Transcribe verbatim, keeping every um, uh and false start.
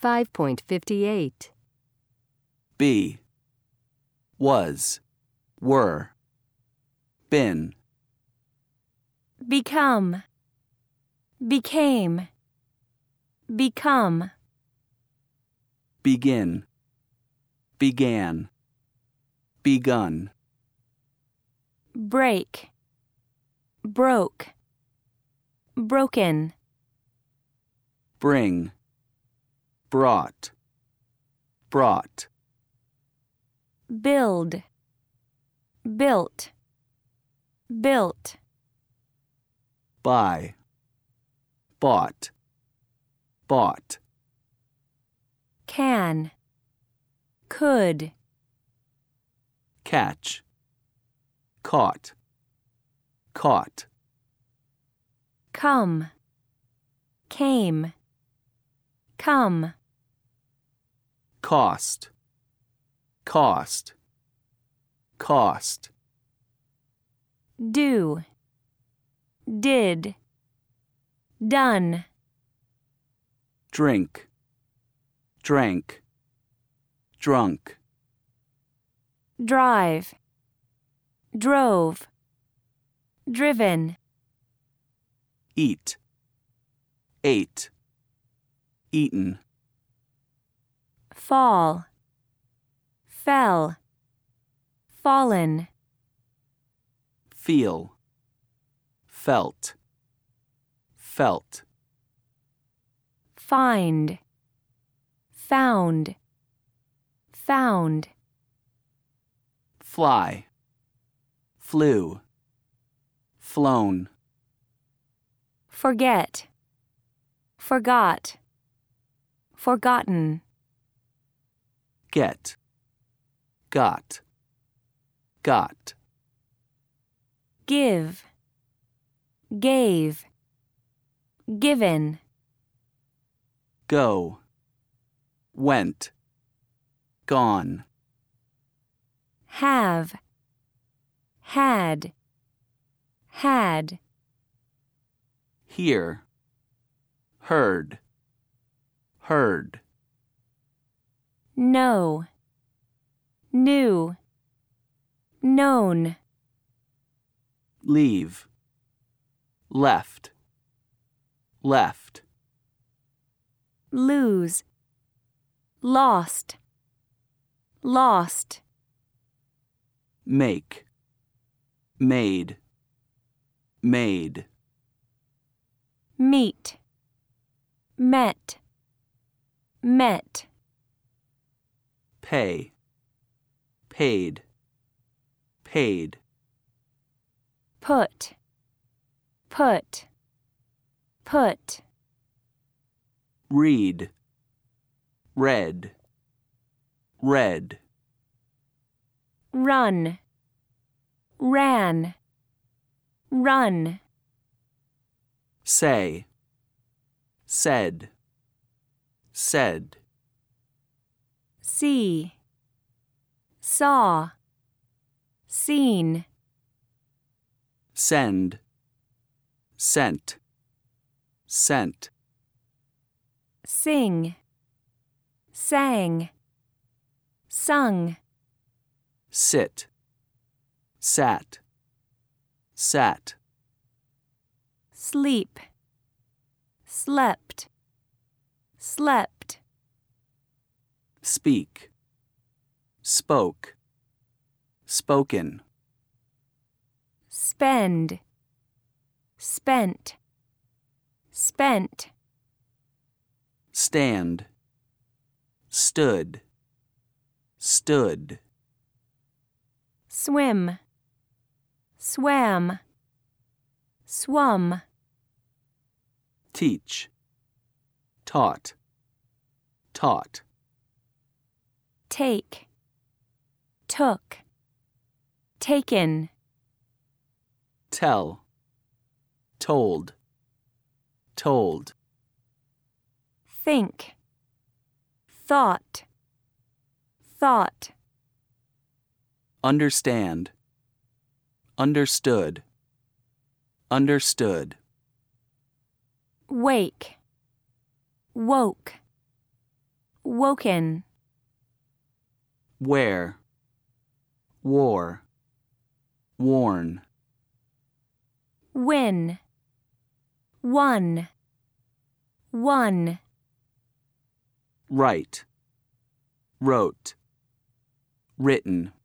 five point five eight. Be, was, were, been. Become, became, become. Begin, began, begun. Break, broke, broken. Bring, brought, brought. Build, built, built. Buy, bought, bought. Can, could. Catch, caught, caught. Come, came, come. Cost, cost, cost. Do, did, done. Drink, drank, drunk. Drive, drove, driven. Eat, ate, eaten. Fall, fell, fallen. Feel, felt, felt. Find, found, found. Fly, flew, flown. Forget, forgot, forgotten. Get, got, got. Give, gave, given. Go, went, gone. Have, had, had. Hear, heard, heard. Know, knew, known. Leave, left, left. Lose, lost, lost. Make, made, made. Meet, met, met. Pay, paid, paid. Put, put, put. Read, read, read. Run, ran, run. Say, said, said. See, saw, seen. Send, sent, sent. Sing, sang, sung. Sit, sat, sat. Sleep, slept, slept. Speak, spoke, spoken. Spend, spent, spent. Stand, stood, stood. Swim, swam, swum. Teach, taught, taught. Take, took, taken. Tell, told, told. Think, thought, thought. Understand, understood, understood. Wake, woke, woken, wear, wore, worn, win, won, one, write, wrote, written.